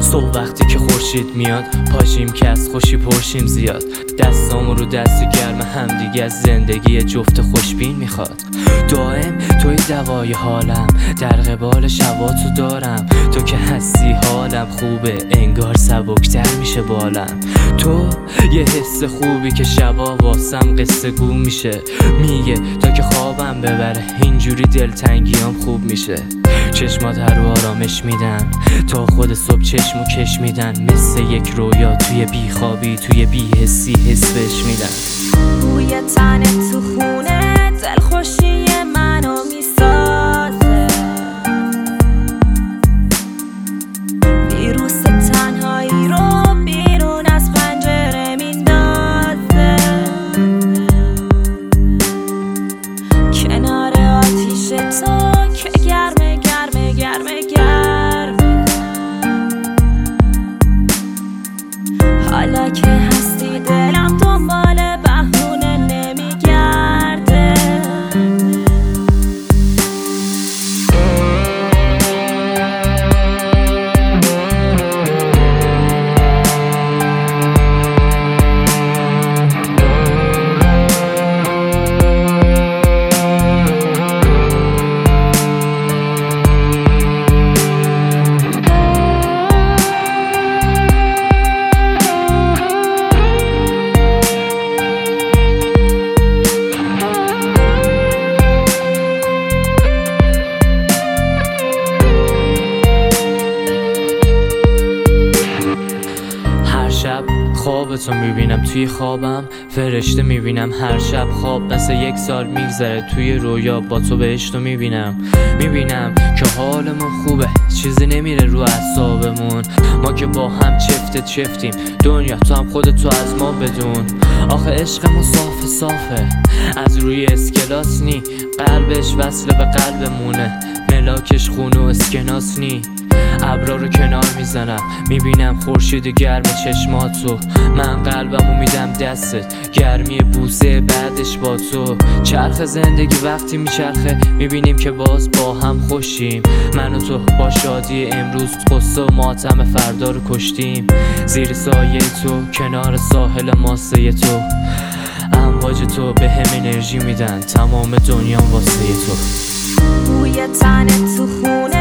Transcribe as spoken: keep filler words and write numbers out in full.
صبح وقتی که خورشید میاد پاشیم که از خوشی پرشیم زیاد، دستامو رو دست گرم همدیگه از زندگی جفت خوشبین میخواد. دائم توی دوای حالم، در قبال شباتو دارم، تو که هستی حالم خوبه، انگار سبکتر میشه بالم. تو یه حس خوبی که شبا واسم قصه گو میشه، میگه تا که خوابم ببره اینجوری دلتنگیام خوب میشه. چشمات هر رو آرامش میدن تا خود صبح چشمو کش میدن، مثل یک رویا توی بیخوابی توی بی‌حسی حس بهش میدن. بوی تنت تو خونه دلخوشی منو میسازه، ویروس تنهایی رو بیرون از پنجره میندازه. کنار آتیش تو که گرمه گرمه گرمه گرمه، حالا که هستی دلم دنبال بهونه نمیگرده. شب خوابتو میبینم توی خوابم، فرشته میبینم هر شب خواب مثل یک سال میگذره توی رویا با تو بهشتو میبینم. میبینم که حالمون خوبه، چیزی نمیره رو اعصابمون، ما که با هم چفت چفتیم، دنیا تو هم خودتو از ما بدون. آخه عشقمون صافه صافه از روی اسکلاس نی، قلبش وصل به قلبمونه، ملاکش خون و اسکناس نی. ابرا رو کنار میزنم میبینم خورشید گرم چشماتو، من قلبمو میدم دستت، گرمی بوسه بعدش با تو. چرخ زندگی وقتی میچرخه میبینیم که باز با هم خوشیم، من و تو با شادی امروز قصه و ماتم فردا رو کشتیم. زیر سایه تو کنار ساحل ماسه تو، امواج تو به هم انرژی میدن، تمام دنیا واسه تو. بوی تنت تو خونه